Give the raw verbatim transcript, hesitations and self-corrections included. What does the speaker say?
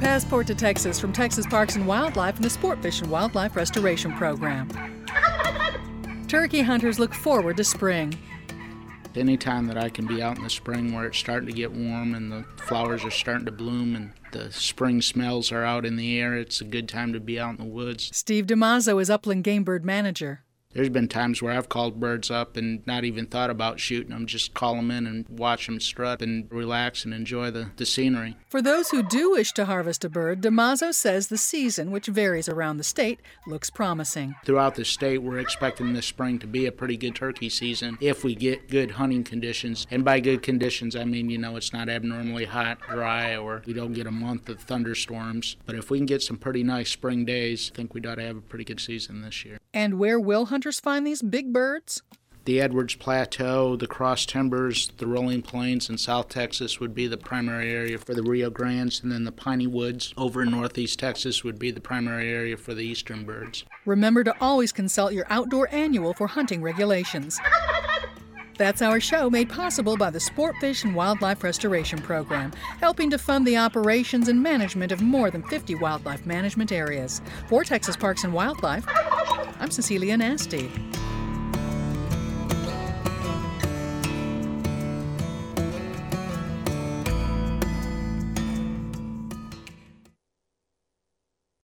Passport to Texas from Texas Parks and Wildlife and the Sport Fish and Wildlife Restoration Program. Turkey hunters look forward to spring. Anytime that I can be out in the spring where it's starting to get warm and the flowers are starting to bloom and the spring smells are out in the air, it's a good time to be out in the woods. Steve DiMazzo is Upland Game Bird Manager. There's been times where I've called birds up and not even thought about shooting them, just call them in and watch them strut and relax and enjoy the, the scenery. For those who do wish to harvest a bird, DiMazzo says the season, which varies around the state, looks promising. Throughout the state, we're expecting this spring to be a pretty good turkey season if we get good hunting conditions. And by good conditions, I mean, you know, it's not abnormally hot, dry, or we don't get a month of thunderstorms. But if we can get some pretty nice spring days, I think we ought to have a pretty good season this year. And where will hunters find these big birds? The Edwards Plateau, the Cross Timbers, the Rolling Plains in South Texas would be the primary area for the Rio Grandes, and then the Piney Woods over in Northeast Texas would be the primary area for the eastern birds. Remember to always consult your outdoor annual for hunting regulations. That's our show, made possible by the Sport Fish and Wildlife Restoration Program, helping to fund the operations and management of more than fifty wildlife management areas. For Texas Parks and Wildlife, I'm Cecilia Nasty.